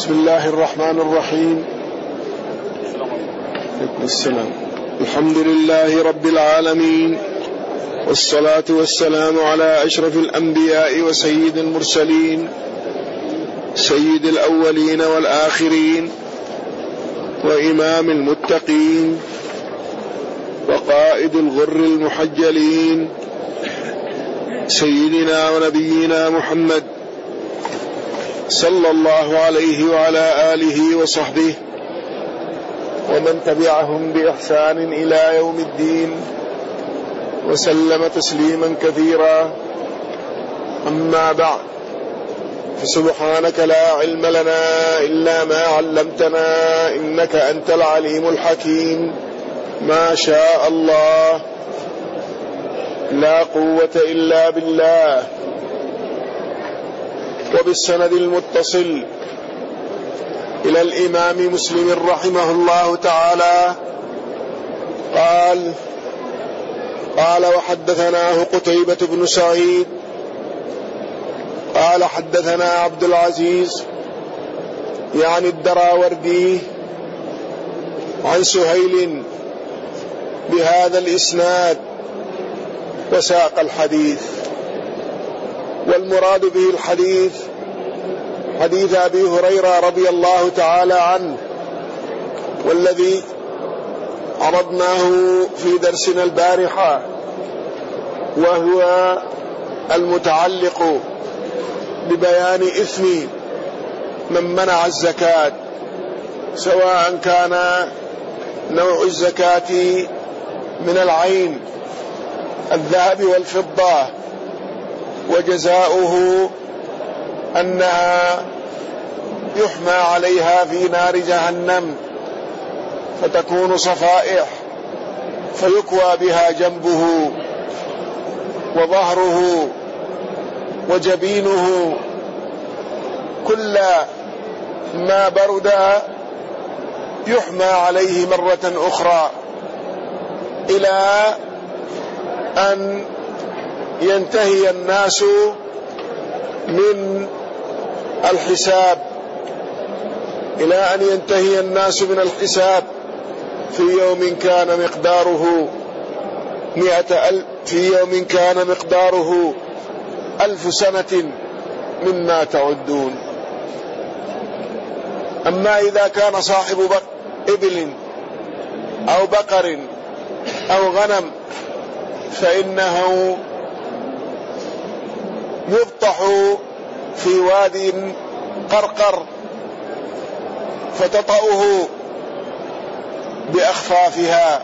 بسم الله الرحمن الرحيم. السلام. الحمد لله رب العالمين، والصلاة والسلام على أشرف الأنبياء وسيد المرسلين، سيد الأولين والآخرين، وإمام المتقين، وقائد الغر المحجلين، سيدنا ونبينا محمد صلى الله عليه وعلى آله وصحبه ومن تبعهم بإحسان إلى يوم الدين، وسلم تسليما كثيرا. أما بعد، فسبحانك لا علم لنا إلا ما علمتنا إنك أنت العليم الحكيم. ما شاء الله، لا قوة إلا بالله. وبالسند المتصل إلى الإمام مسلم رحمه الله تعالى قال وحدثناه قتيبة بن سعيد قال حدثنا عبد العزيز يعني الدراوردي عن سهيل بهذا الإسناد وساق الحديث. والمراد به الحديث حديث أبي هريرة رضي الله تعالى عنه، والذي عرضناه في درسنا البارحة، وهو المتعلق ببيان إثم من منع الزكاة، سواء كان نوع الزكاة من العين الذهب والفضة، وجزاؤه أنها يحمى عليها في نار جهنم فتكون صفائح، فيكوى بها جنبه وظهره وجبينه، كل ما برد يحمى عليه مرة أخرى إلى أن ينتهي الناس من الحساب، إلى أن ينتهي الناس من الحساب في يوم كان مقداره 100,000، في يوم كان مقداره 1000 سنة مما تعدون. أما إذا كان صاحب إبل أو بقر أو غنم فإنه يبطح في وادي قرقر فتطأه بأخفافها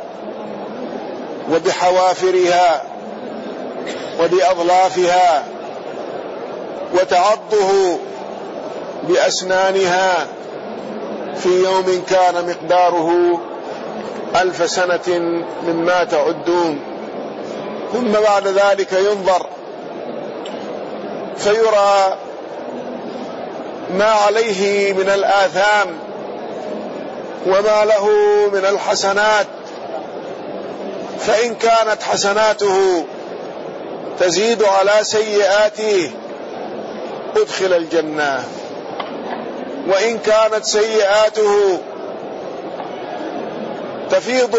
وبحوافرها وبأظلافها، وتعضه بأسنانها في يوم كان مقداره 1000 سنة مما تعدون. ثم بعد ذلك ينظر فيرى ما عليه من الآثام وما له من الحسنات، فإن كانت حسناته تزيد على سيئاته أدخل الجنة، وإن كانت سيئاته تفيض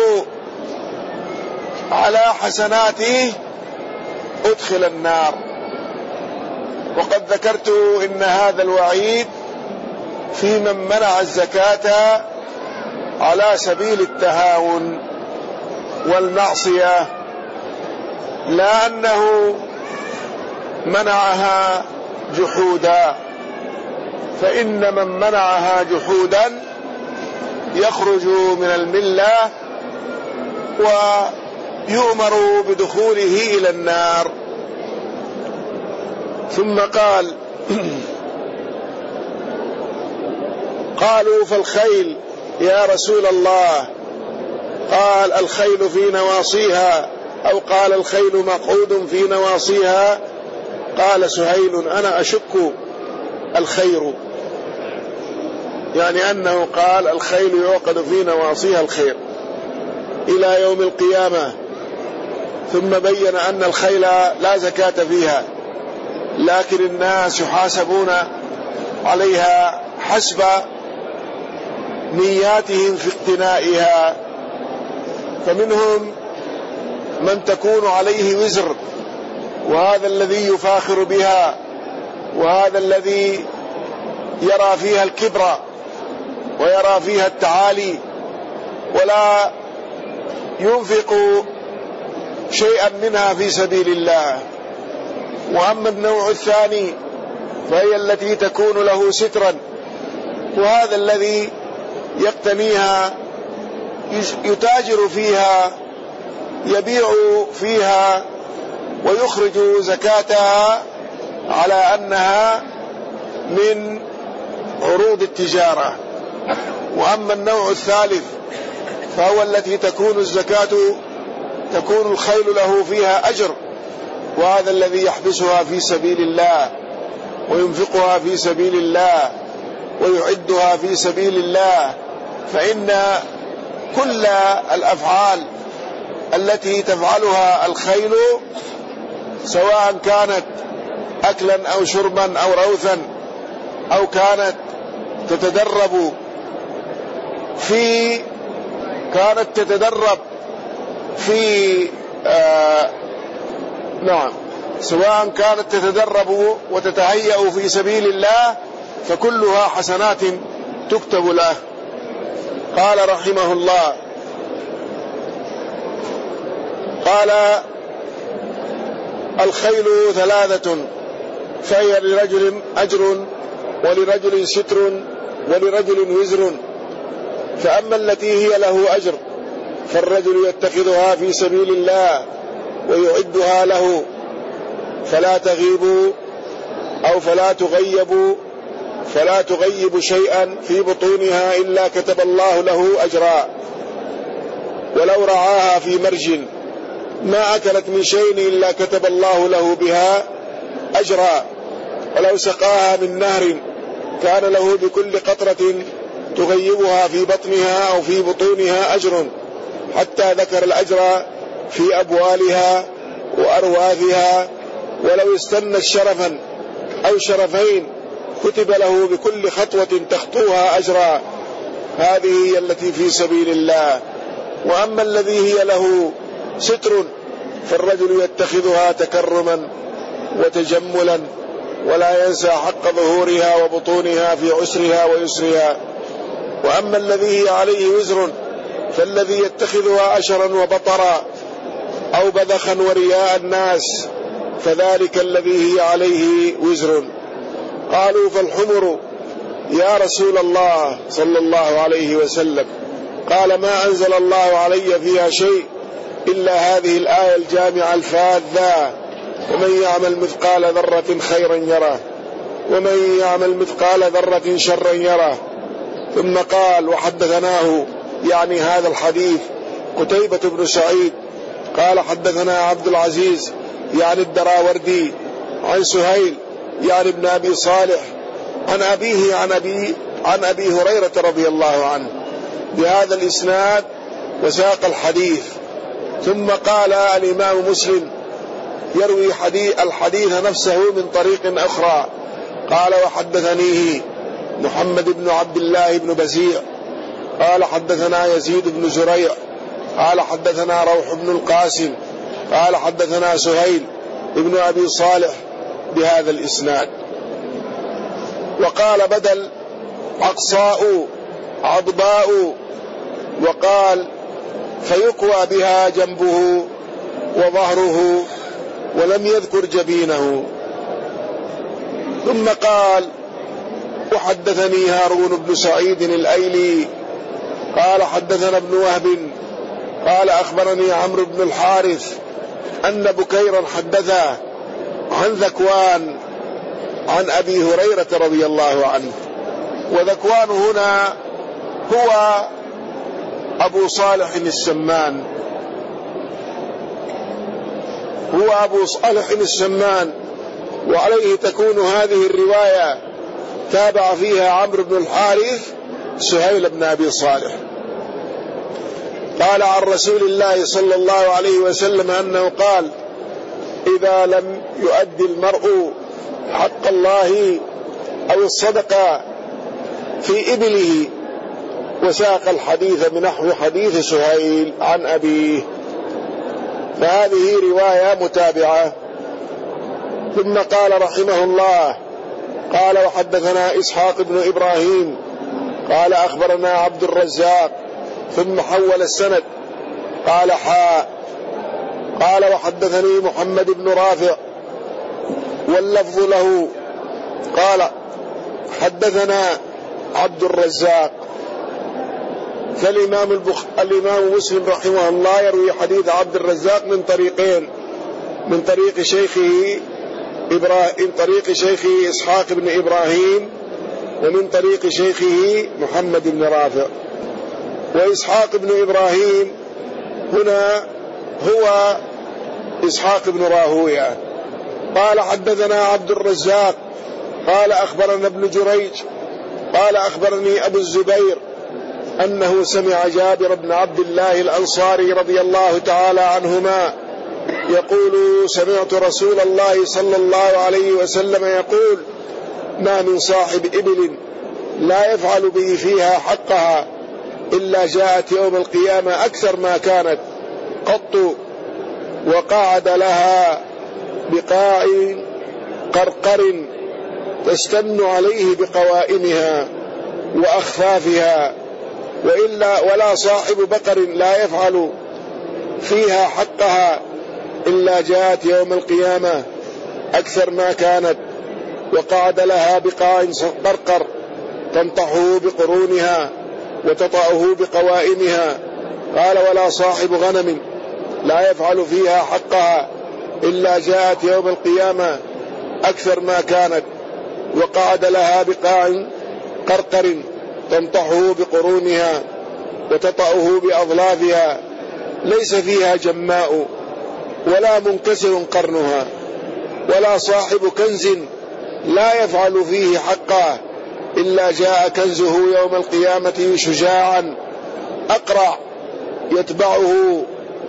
على حسناته أدخل النار. وقد ذكرت إن هذا الوعيد في من منع الزكاة على سبيل التهاون والمعصية، لا أنه منعها جحودا، فإن من منعها جحودا يخرج من الملة ويؤمر بدخوله إلى النار. ثم قالوا فالخيل يا رسول الله؟ قال الخيل في نواصيها، أو قال الخيل مقعود في نواصيها. قال سهيل أنا أشك الخير، يعني أنه قال الخيل يوقد في نواصيها الخير إلى يوم القيامة. ثم بين أن الخيل لا زكاة فيها، لكن الناس يحاسبون عليها حسب نياتهم في اقتنائها، فمنهم من تكون عليه وزر، وهذا الذي يفاخر بها، وهذا الذي يرى فيها الكبر ويرى فيها التعالي، ولا ينفق شيئا منها في سبيل الله. وأما النوع الثاني فهي التي تكون له سترا، وهذا الذي يقتنيها يتاجر فيها، يبيع فيها ويخرج زكاتها على أنها من عروض التجارة. وأما النوع الثالث فهو التي تكون الزكاة تكون الخيل له فيها أجر، وهذا الذي يحبسها في سبيل الله وينفقها في سبيل الله ويعدها في سبيل الله. فإن كل الأفعال التي تفعلها الخيل سواء كانت أكلا أو شربا أو روثا أو كانت تتدرب في سواء كانت تتدرب وتتهيأ في سبيل الله فكلها حسنات تكتب له. قال رحمه الله: قال: الخيل ثلاثة، فهي لرجل أجر ولرجل ستر ولرجل وزر. فأما التي هي له أجر فالرجل يتخذها في سبيل الله ويعدها له، فلا تغيب أو فلا تغيب شيئا في بطونها إلا كتب الله له أجرا، ولو رعاها في مرج ما أكلت من شيء إلا كتب الله له بها أجرا، ولو سقاها من نهر كان له بكل قطرة تغيبها في بطنها أو في بطونها أجر، حتى ذكر الأجر في أبوالها وأرواثها. ولو استنت شرفا أو شرفين كتب له بكل خطوة تخطوها أجرا. هذه هي التي في سبيل الله. وأما الذي هي له ستر فالرجل يتخذها تكرما وتجملا، ولا ينسى حق ظهورها وبطونها في عسرها ويسرها. وأما الذي هي عليه وزر فالذي يتخذها أشرا وبطرا أو بذخا ورياء الناس، فذلك الذي هي عليه وزر. قالوا: فالحمر يا رسول الله صلى الله عليه وسلم؟ قال: ما أنزل الله علي فيها شيء إلا هذه الآية الجامعة الفاذة: ومن يعمل مثقال ذرة خيرا يره ومن يعمل مثقال ذرة شرا يره. ثم قال: وحدثناه يعني هذا الحديث قتيبة بن سعيد قال: حدثنا عبد العزيز يعني الدراوردي عن سهيل يعني ابن أبي صالح عن أبيه عن أبي هريرة رضي الله عنه بهذا الإسناد وساق الحديث. ثم قال الإمام مسلم يروي الحديث نفسه من طريق أخرى. قال: وحدثنيه محمد بن عبد الله بن بزيع قال: حدثنا يزيد بن زريع قال: حدثنا روح بن القاسم قال: حدثنا سهيل ابن أبي صالح بهذا الإسناد. وقال بدل عقصاء عضباء، وقال: فيقوى بها جنبه وظهره، ولم يذكر جبينه. ثم قال: وحدثني هارون بن سعيد الأيلي قال: حدثنا ابن وهب قال: أخبرني عمرو بن الحارث أن بكيرا حدثه عن ذكوان عن أبي هريرة رضي الله عنه. وذكوان هنا هو أبو صالح السمان، وعليه تكون هذه الرواية تابع فيها عمرو بن الحارث سهيل بن أبي صالح. قال عن رسول الله صلى الله عليه وسلم أنه قال: إذا لم يؤدي المرء حق الله أو الصدقة في إبله وساق الحديث بنحو حديث سهيل عن أبيه، فهذه رواية متابعة. ثم قال رحمه الله: قال وحدثنا إسحاق بن إبراهيم قال أخبرنا عبد الرزاق، ثم حول السند قال حاء قال وحدثني محمد بن رافع واللفظ له قال حدثنا عبد الرزاق. فالإمام مسلم رحمه الله يروي حديث عبد الرزاق من طريقين: من طريق شيخه إسحاق بن إبراهيم، ومن طريق شيخه محمد بن رافع. وإسحاق بن إبراهيم هنا هو إسحاق بن راهويه. قال حدثنا عبد الرزاق قال أخبرنا ابن جريج قال أخبرني أبو الزبير أنه سمع جابر بن عبد الله الأنصاري رضي الله تعالى عنهما يقول: سمعت رسول الله صلى الله عليه وسلم يقول: ما من صاحب إبل لا يفعل به فيها حقها إلا جاءت يوم القيامة أكثر ما كانت قط، وقعد لها بقاع قرقر تستن عليه بقوائمها وأخفافها، ولا صاحب بقر لا يفعل فيها حقها إلا جاءت يوم القيامة أكثر ما كانت، وقعد لها بقاع قرقر تنطحه بقرونها وتطأه بقوائمها. قال: ولا صاحب غنم لا يفعل فيها حقها إلا جاءت يوم القيامة أكثر ما كانت، وقعد لها بقاع قرقر تنطحه بقرونها وتطأه بأظلافها، ليس فيها جماء ولا منكسر قرنها، ولا صاحب كنز لا يفعل فيه حقه إلا جاء كنزه يوم القيامة شجاعا أقرع يتبعه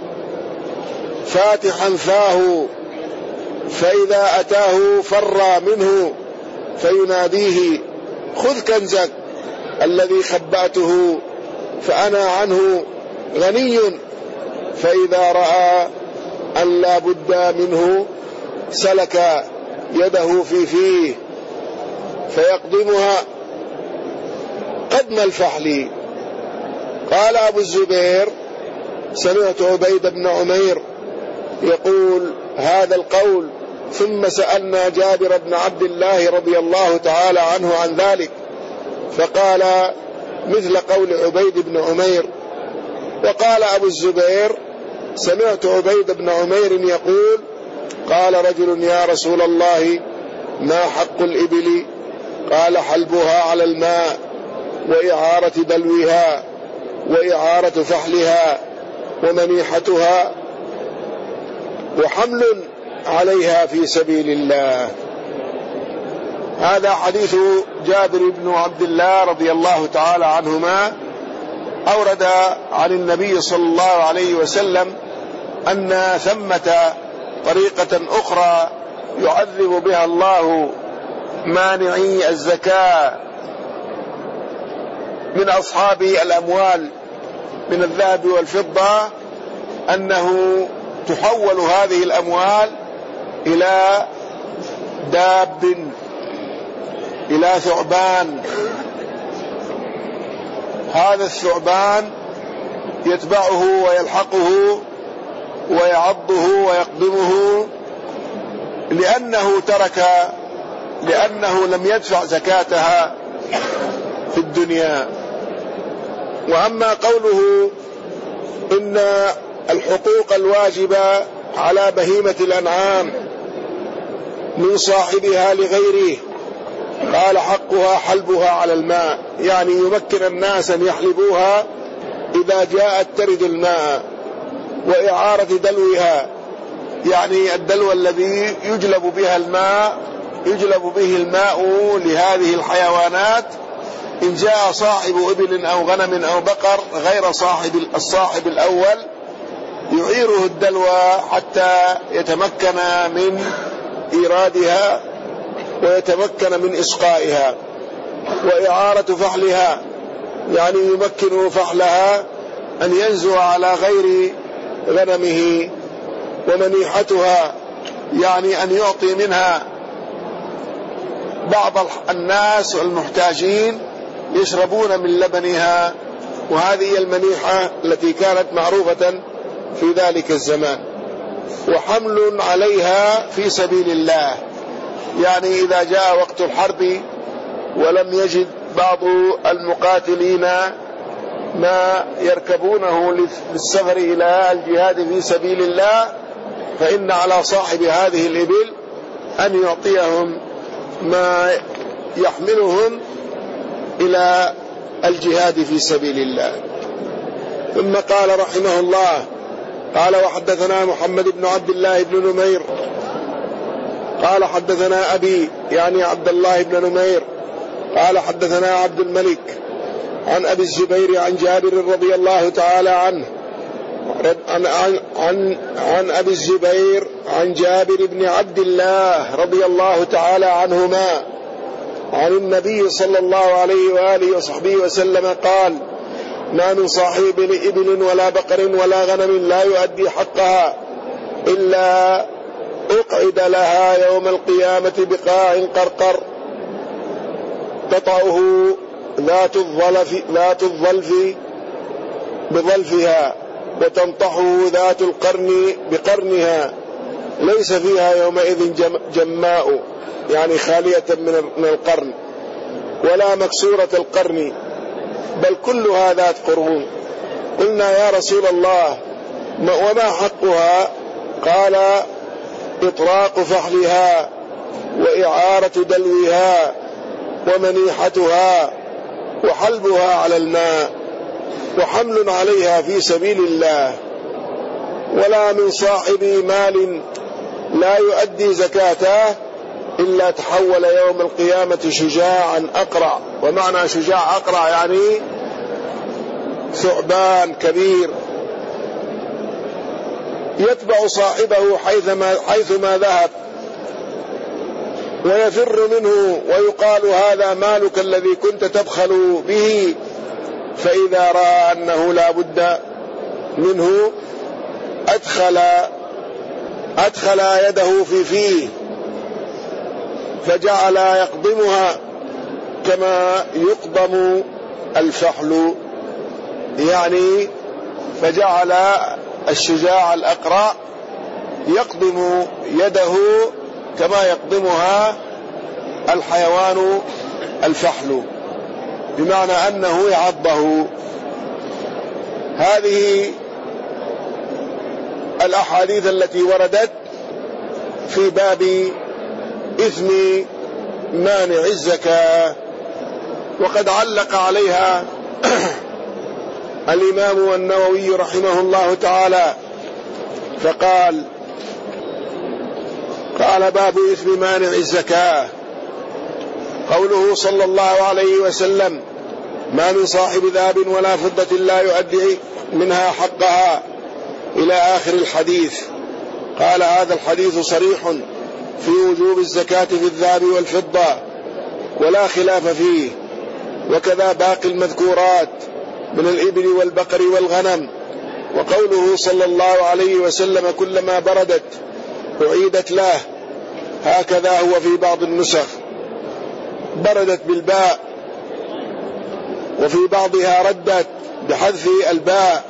فاتحا فاه، فإذا أتاه فر منه فيناديه: خذ كنزك الذي خبأته فأنا عنه غني. فإذا رأى أن لا بد منه سلك يده في فيه فيقدمها قدم الفحل. قال أبو الزبير: سمعت عبيد بن عمير يقول هذا القول، ثم سألنا جابر بن عبد الله رضي الله تعالى عنه عن ذلك، فقال مثل قول عبيد بن عمير. وقال أبو الزبير: سمعت عبيد بن عمير يقول: قال رجل: يا رسول الله، ما حق الإبل؟ قال: حلبها على الماء، وإعارة دلوها، وإعارة فحلها، ومنيحتها، وحمل عليها في سبيل الله. هذا حديث جابر بن عبد الله رضي الله تعالى عنهما، أورد عن النبي صلى الله عليه وسلم أن ثمة طريقة أخرى يعذب بها الله مانعي الزكاة من أصحاب الأموال من الذهب والفضة، أنه تحول هذه الأموال إلى داب، إلى ثعبان. هذا الثعبان يتبعه ويلحقه ويعضه ويقدمه لأنه لم يدفع زكاتها في الدنيا. وأما قوله إن الحقوق الواجبة على بهيمة الأنعام من صاحبها لغيره، قال: حقها حلبها على الماء، يعني يمكن الناس أن يحلبوها إذا جاءت ترد الماء، وإعارة دلوها، يعني الدلو الذي يجلب به الماء لهذه الحيوانات، إن جاء صاحب إبل أو غنم أو بقر غير الصاحب الأول يعيره الدلو حتى يتمكن من إيرادها ويتمكن من إسقائها. وإعارة فحلها، يعني يمكن فحلها أن ينزو على غير غنمه، ومنيحتها يعني أن يعطي منها بعض الناس المحتاجين يشربون من لبنها، وهذه هي المنيحة التي كانت معروفة في ذلك الزمان. وحمل عليها في سبيل الله، يعني إذا جاء وقت الحرب ولم يجد بعض المقاتلين ما يركبونه للسفر إلى الجهاد في سبيل الله، فإن على صاحب هذه الإبل أن يعطيهم ما يحملهم إلى الجهاد في سبيل الله. ثم قال رحمه الله: قال وحدثنا محمد بن عبد الله بن نمير قال حدثنا أبي يعني عبد الله بن نمير قال حدثنا عبد الملك عن أبي الزبير عن جابر رضي الله تعالى عنه عن أبي الزبير عن جابر بن عبد الله رضي الله تعالى عنهما عن النبي صلى الله عليه وآله وصحبه وسلم قال: ما من صاحب إبل ولا بقر ولا غنم لا يؤدي حقها إلا أقعد لها يوم القيامة بقاع قرقر تطعه ذات الظلف بظلفها وتنطحه ذات القرن بقرنها، ليس فيها يومئذ جماء يعني خالية من القرن ولا مكسورة القرن، بل كلها ذات قرون. قلنا يا رسول الله وما حقها؟ قال: إطراق فحلها وإعارة دلوها ومنيحتها وحلبها على الماء وحمل عليها في سبيل الله. ولا من صاحب مال لا يؤدي زكاته إلا تحول يوم القيامة شجاعا أقرع. ومعنى شجاع أقرع يعني ثعبان كبير يتبع صاحبه حيثما ذهب ويفر منه، ويقال: هذا مالك الذي كنت تبخل به. فإذا رأى أنه لا بد منه أدخل يده في فيه فجعل يقضمها كما يقضم الفحل، يعني فجعل الشجاع الأقرع يقضم يده كما يقضمها الحيوان الفحل، بمعنى أنه يعضه. هذه الأحاديث التي وردت في باب إثم مانع الزكاة، وقد علق عليها الإمام النووي رحمه الله تعالى فقال: باب إثم مانع الزكاة. قوله صلى الله عليه وسلم: ما من صاحب ذهب ولا فضة لا يؤدي منها حقها، إلى آخر الحديث. قال: هذا الحديث صريح في وجوب الزكاة في الذهب والفضة ولا خلاف فيه، وكذا باقي المذكورات من الإبل والبقر والغنم. وقوله صلى الله عليه وسلم: كلما بردت أعيدت له، هكذا هو في بعض النسخ، بردت بالباء، وفي بعضها ردت بحذف الباء،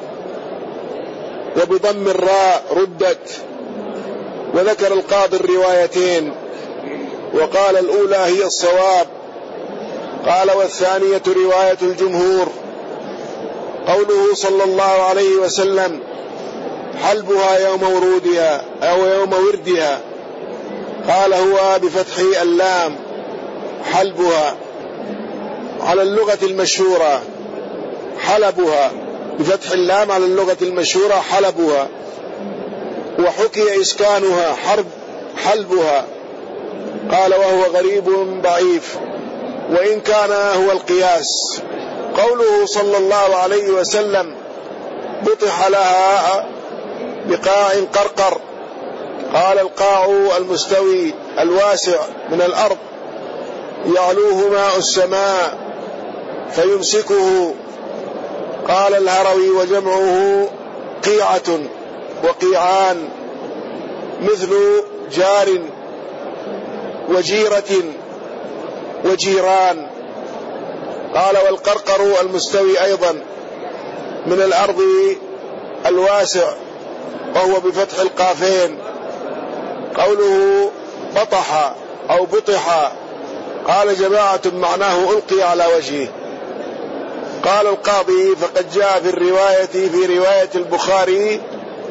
وبضم الراء ردت. وذكر القاضي الروايتين وقال: الأولى هي الصواب. قال: والثانية رواية الجمهور. قوله صلى الله عليه وسلم: حلبها يوم ورودها أو يوم وردها، قال: هو بفتح اللام حلبها على اللغة المشهورة، حلبها بفتح اللام على اللغة المشهورة حلبها، وحكي إسكانها حلبها. قال: وهو غريب ضعيف، وإن كان هو القياس. قوله صلى الله عليه وسلم: بطح لها بقاع قرقر، قال: القاع المستوي الواسع من الأرض يعلوه ماء السماء فيمسكه. قال الهروي وجمعه قيعة وقيعان مثل جار وجيرة وجيران. قال والقرقر المستوي أيضا من الأرض الواسع وهو بفتح القافين. قوله بطح أو بطح قال جماعة معناه ألقي على وجهه. قال القاضي فقد جاء في رواية البخاري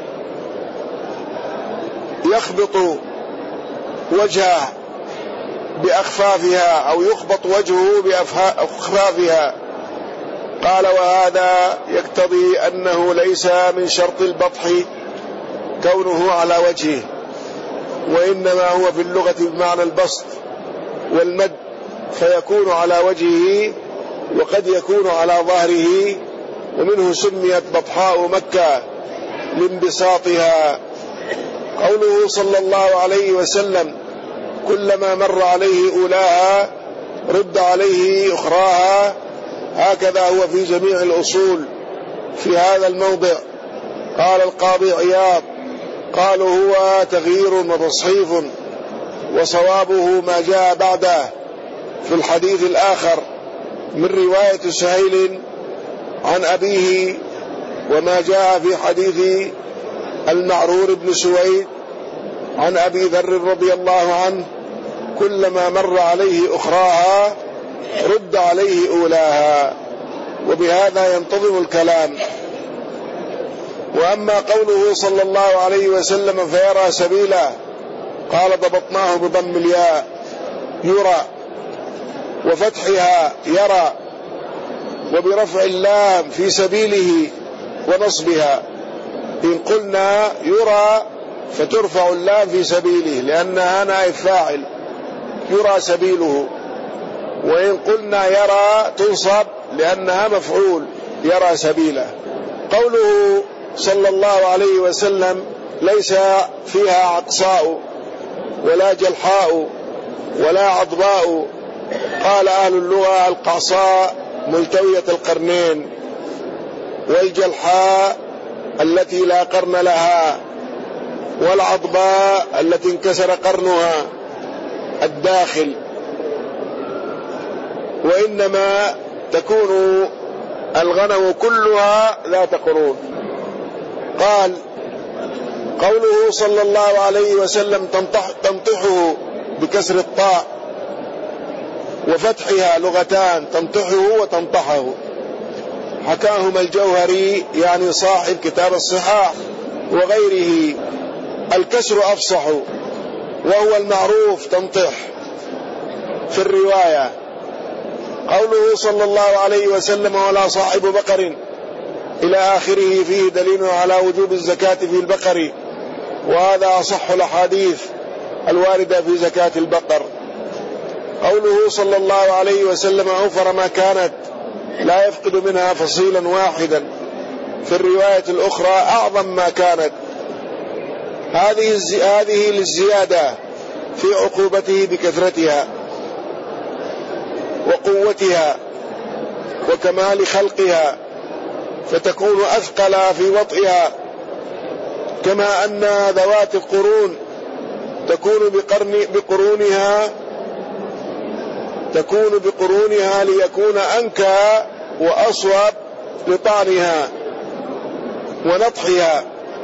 يخبط وجهه بأخفافها أو يخبط وجهه بأخفافها. قال وهذا يقتضي أنه ليس من شرط البطح كونه على وجهه، وإنما هو في اللغة بمعنى البسط والمد، فيكون على وجهه وقد يكون على ظهره، ومنه سميت بطحاء مكة لانبساطها. قوله صلى الله عليه وسلم كلما مر عليه أولاها رد عليه أخراها، هكذا هو في جميع الأصول في هذا الموضع. قال القاضي عياض قالوا هو تغيير وتصحيف، وصوابه ما جاء بعده في الحديث الآخر من رواية سهيل عن أبيه، وما جاء في حديث المعرور بن سويد عن أبي ذر رضي الله عنه كلما مر عليه أخراها رد عليه أولاها. وبهذا ينتظم الكلام. وأما قوله صلى الله عليه وسلم فيرى سبيلا، قال ضبطناه بضم الياء يرى وفتحها يرى، وبرفع اللام في سبيله ونصبها. إن قلنا يرى فترفع اللام في سبيله لأنها نائب فاعل يرى سبيله، وإن قلنا يرى تنصب لأنها مفعول يرى سبيله. قوله صلى الله عليه وسلم ليس فيها عقصاء ولا جلحاء ولا عضباء. قال أهل اللغة القعصاء ملتوية القرنين، والجلحاء التي لا قرن لها، والعضباء التي انكسر قرنها الداخل. وإنما تكون الغنم كلها ذات قرون. قال قوله صلى الله عليه وسلم تنطحه بكسر الطاء وفتحها لغتان، تنطحه وتنطحه. حكاهما الجوهري يعني صاحب كتاب الصحاح وغيره. الكسر أفصح وهو المعروف تنطح في الرواية. قوله صلى الله عليه وسلم ولا صاحب بقر إلى آخره فيه دليل على وجوب الزكاة في البقر، وهذا أصح الأحاديث الواردة في زكاة البقر. قوله صلى الله عليه وسلم أوفر ما كانت لا يفقد منها فصيلا واحدا، في الرواية الأخرى أعظم ما كانت. هذه للزيادة في عقوبته بكثرتها وقوتها وكمال خلقها، فتكون أثقل في وطئها، كما أن ذوات القرون تكون بقرونها ليكون أنكى وأصوب لطعنها ونطحها.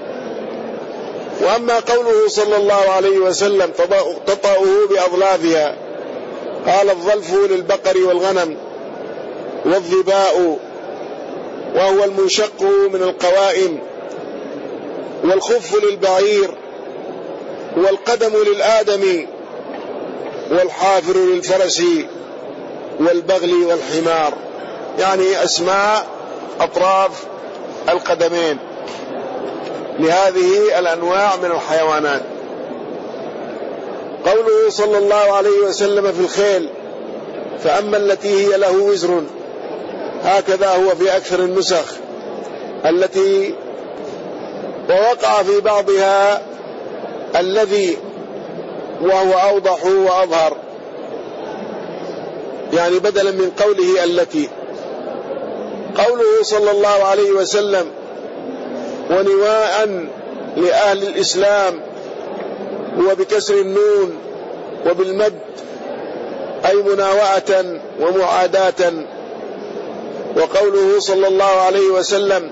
وأما قوله صلى الله عليه وسلم تطأه بأظلافها، قال الظلف للبقر والغنم، والظباء وهو المنشق من القوائم، والخف للبعير، والقدم للآدم، والحافر للفرس، والبغل والحمار، يعني أسماء أطراف القدمين لهذه الأنواع من الحيوانات. قوله صلى الله عليه وسلم في الخيل فأما التي هي له وزر، هكذا هو في أكثر النسخ التي ووقع في بعضها الذي وهو أوضح وأظهر، يعني بدلا من قوله التي، قوله صلى الله عليه وسلم ونواء لأهل الإسلام هو بكسر النون وبالمد، أي مناوعة ومعاداة. وقوله صلى الله عليه وسلم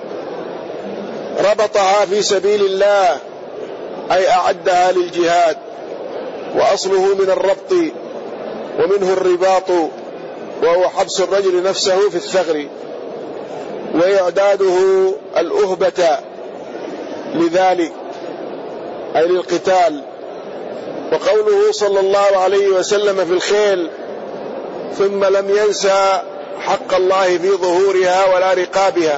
ربطها في سبيل الله، أي أعدها للجهاد، وأصله من الربط ومنه الرباط، وهو حبس الرجل نفسه في الثغر، وإعداده الأهبة لذلك أي للقتال. وقوله صلى الله عليه وسلم في الخيل ثم لم ينسى حق الله في ظهورها ولا رقابها،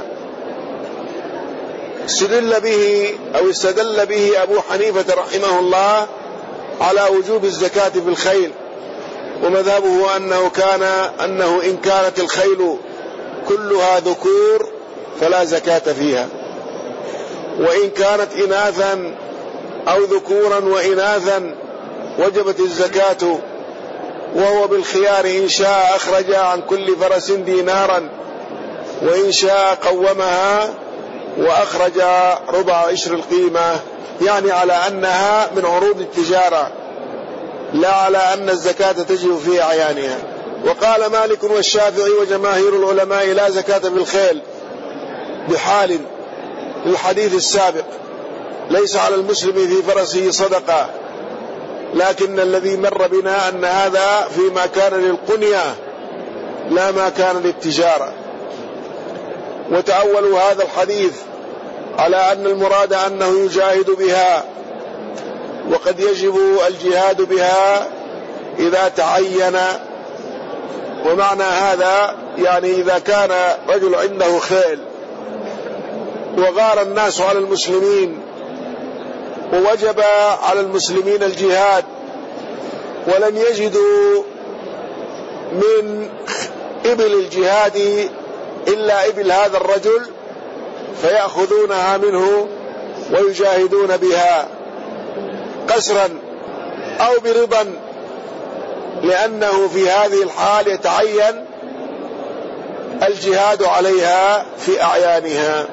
استدل به أبو حنيفة رحمه الله على وجوب الزكاة في الخيل، ومذهبه أنه إن كانت الخيل كلها ذكور فلا زكاة فيها، وإن كانت إناثا أو ذكورا وإناثا وجبت الزكاة، وهو بالخيار إن شاء أخرج عن كل فرس دينارا، وإن شاء قومها وأخرج ربع عشر القيمة، يعني على أنها من عروض التجارة لا على أن الزكاة تجب في أعيانها. وقال مالك والشافعي وجماهير العلماء لا زكاة في الخيل بحال للحديث السابق، ليس على المسلم في فرسه صدقة، لكن الذي مر بنا أن هذا فيما كان للقنية لا ما كان للتجارة. وتأولوا هذا الحديث على أن المراد أنه يجاهد بها، وقد يجب الجهاد بها إذا تعين. ومعنى هذا يعني إذا كان رجل عنده خيل وغار الناس على المسلمين ووجب على المسلمين الجهاد، ولم يجدوا من إبل الجهاد إلا إبل هذا الرجل، فيأخذونها منه ويجاهدون بها قسرا أو برضا، لأنه في هذه الحال يتعين الجهاد عليها في أعيانها.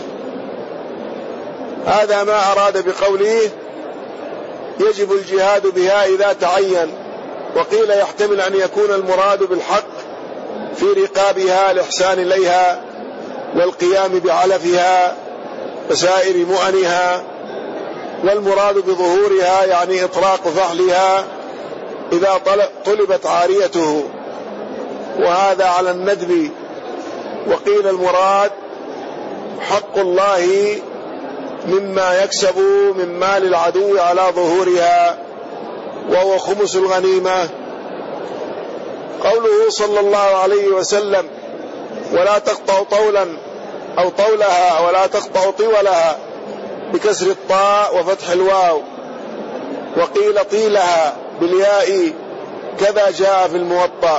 هذا ما أراد بقوله يجب الجهاد بها إذا تعين. وقيل يحتمل أن يكون المراد بالحق في رقابها الإحسان إليها والقيام بعلفها وسائر مؤنها، والمراد بظهورها يعني إطلاق فحلها إذا طلبت عاريته، وهذا على الندب. وقيل المراد حق الله مما يكسب من مال العدو على ظهورها، وهو خمس الغنيمة. قوله صلى الله عليه وسلم ولا تقطع طولا أو طولها ولا تقطع طولها بكسر الطاء وفتح الواو، وقيل طيلها بالياء كذا جاء في الموطأ.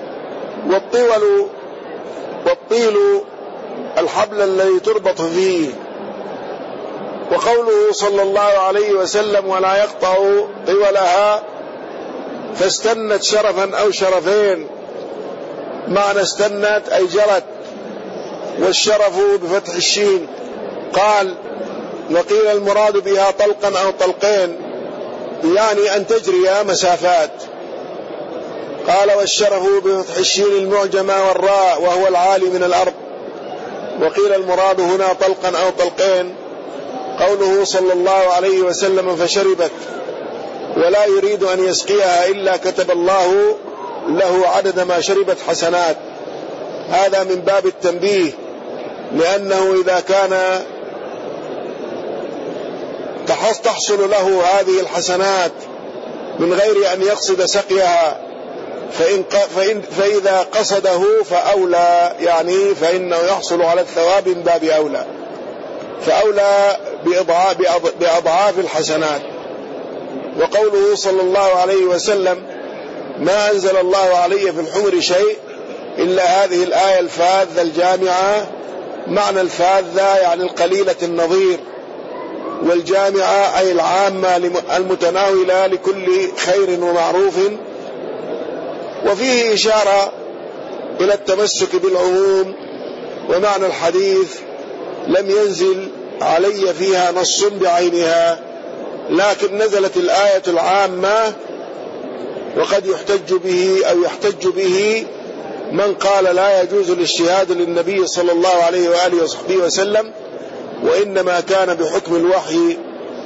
والطيل الحبل الذي تربط فيه. وقوله صلى الله عليه وسلم ولا يقطع طولها فاستنت شرفا أو شرفين، معنى استنت أي جرت، والشرف بفتح الشين. قال وقيل المراد بها طلقا أو طلقين، يعني أن تجري مسافات. قال والشرف بفتح الشين المعجمة والراء وهو العالي من الأرض. وقيل المراد هنا طلقا أو طلقين. قوله صلى الله عليه وسلم فشربت، ولا يريد أن يسقيها إلا كتب الله له عدد ما شربت حسنات. هذا من باب التنبيه، لأنه إذا كان تحصل له هذه الحسنات من غير أن يقصد سقيها، فإذا قصده فأولى، يعني فإنه يحصل على الثواب من باب أولى، فأولى بأضعاف الحسنات. وقوله صلى الله عليه وسلم ما أنزل الله علي في الحمر شيء إلا هذه الآية الفاذة الجامعة. معنى الفاذة يعني القليلة النظير، والجامعة أي العامة المتناولة لكل خير ومعروف. وفيه إشارة إلى التمسك بالعموم ومعنى الحديث لم ينزل علي فيها نص بعينها، لكن نزلت الآية العامة، وقد يحتج به أو يحتج به من قال لا يجوز الاجتهاد للنبي صلى الله عليه وآله وصحبه وسلم، وإنما كان بحكم الوحي.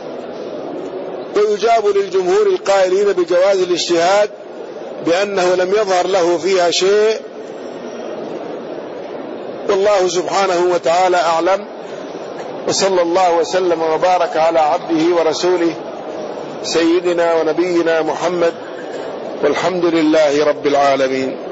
ويجاب للجمهور القائلين بجواز الاجتهاد بأنه لم يظهر له فيها شيء، والله سبحانه وتعالى أعلم. وصلى الله وسلم وبارك على عبده ورسوله سيدنا ونبينا محمد، والحمد لله رب العالمين.